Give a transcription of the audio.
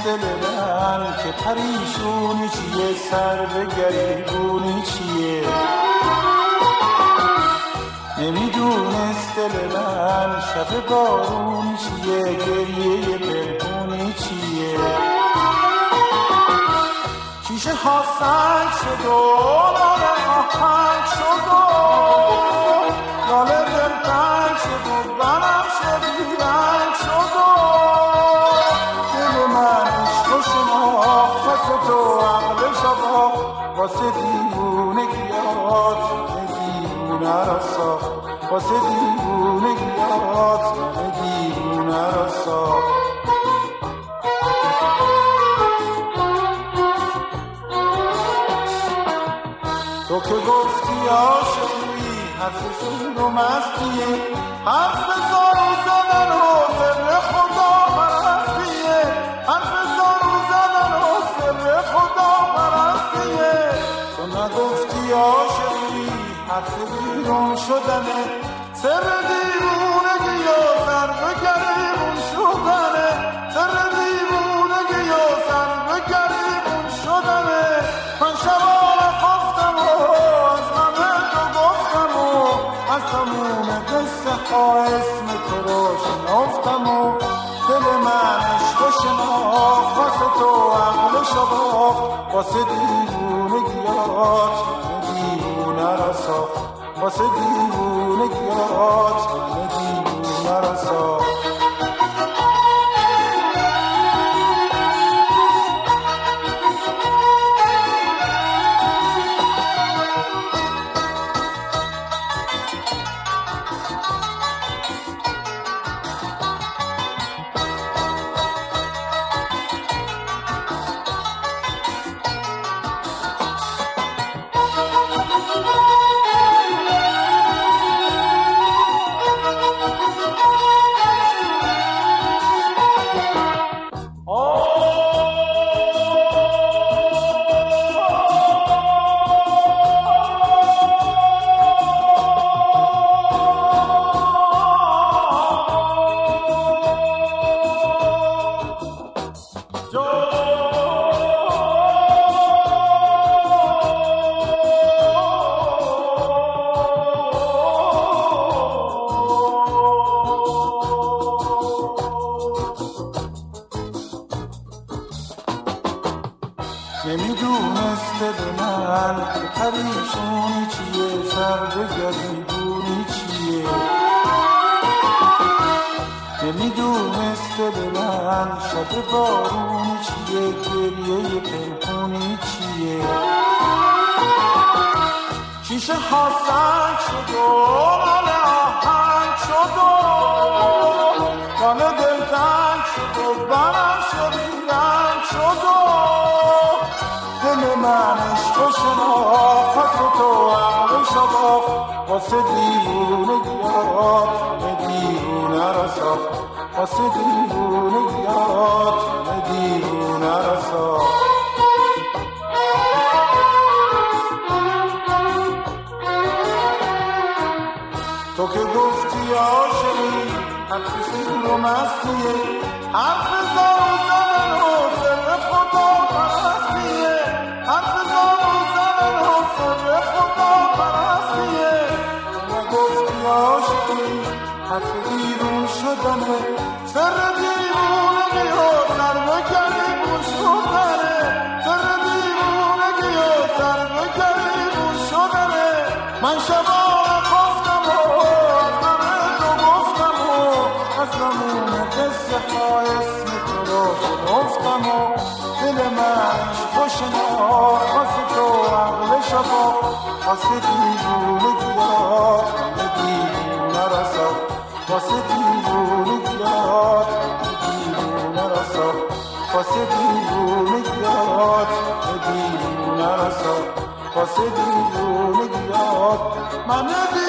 دل من که پریشونی چیه، سر به گریبونی چیه. نمیدونست دل من شب بارونی چیه، گریه پنهونی چیه. شیشه ها سنگ شد و لاله آهنگ شد و لاله دلتنگ شد و بنم شد بیرنگ شد و دل من عشق و شناخت واسه تو عقل شباخت، واسه دیوونگیات دیوونه را ساخت، واسه دیوونگیات دیوونه را ساخت. تو که گفتی عاشقی حرفشون رو مستیه، حرف زارو زدن و سر خدا پرستیه، حرف زارو زدن و سر خدا پرستیه. تو نگفتی عاشقی حرف بیرون شدنه، سر دیوونگی و سر به گریبون شدنه، سر دیوونگی و سر به گریبون شدنه. من شبانه خفتم و از همه تو گفتم و از تموم قصه ها اسم تو رو شنفتم و دل من عشق و شناخت، واسه تو عقل شباخت، واسه دیوونگیات دیوونه را ساخت، واسه دیوونگیات دیوونه را ساخت. نمیدونست دل من که پریشونی چیه، سر به گریبونی چیه. نمیدونست دل من شب بارونی چیه، گریه پنهونی چیه. شیشه ها سنگ شد و لاله آهنگ شد و لاله دلتنگ شد و بنم شد بیرنگ شد و دل من عشق و شناخت، واسه تو عقل شباخت، واسه دیوونگیات دیوونه را ساخت، واسه دیوونگیات دیوونه را ساخت. تو که گفتی عاشقی حرفشون رو مستیه، حرف زارو زدن و سر خدا پرستیه، حرف زارو زدن و سر خدا پرستیه. تو نگفتی عاشقی حرف بیرون شدنه، سر دیوونگی و سر به گریبون شدنه، سر دیوونگی و سر به گریبون شدنه. من شبانه خفتم و از همه تو گفتم و از تموم قصه ها اسم تو رو شنفتم و دل من عشق و شناخت، واسه تو عقل شباخت، واسه دیوونگیات دیوونه را ساخت، واسه دیوونگیات دیوونه را ساخت، واسه دیوونگیات دیوونه را ساخت، واسه دیوونگیات من